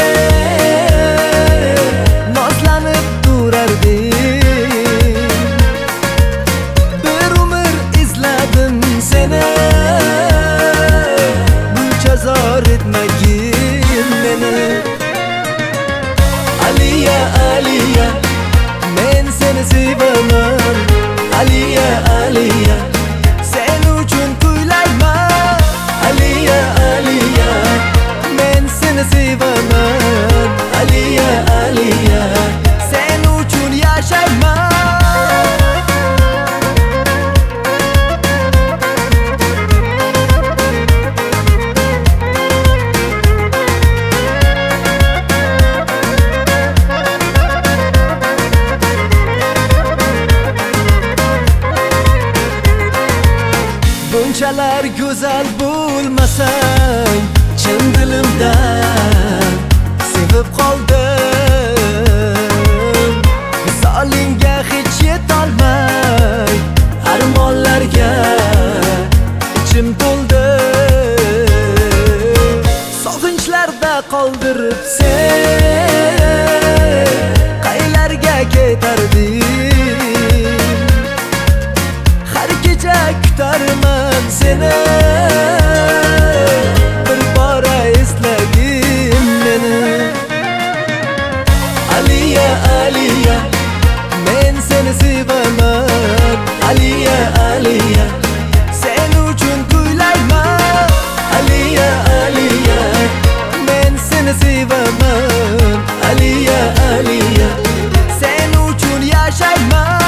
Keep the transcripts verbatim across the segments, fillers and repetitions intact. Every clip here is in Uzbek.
nozlanib turarding. Bir umr izladim seni, buncha zor etmagin meni. Aliya, Aliya, men seni sevaman. Aliya, Aliya, sen uchun kuylayman. Aliya, Aliya, men seni sevaman. Aliya, Aliya, sen uchun yashayman. Bunchalar go'zal bo'lmasang, chin dilimdan sevib qoldim. Visolingga hech yetolmay, armonlarga ichim to'ldi. Sog'inchlarda qoldirib sen qaylarga ketarding? Har kecha kutarman seni, bir bora eslagin meni. Aliya, Aliya, men seni sevaman. Aliya, Aliya, sen uchun kuylayman. Aliya, Aliya, men seni sevaman. Aliya, Aliya, sen uchun yashayman.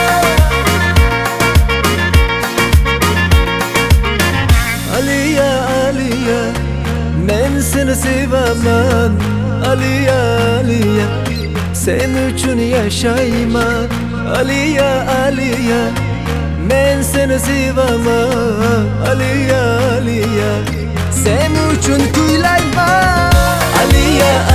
Aliya, Aliya, men seni sevaman. Aliya, Aliya, sen uchun yashayman. Aliya, Aliya, men seni sevaman. Aliya, Aliya, sen uchun kuylayman. Aliya,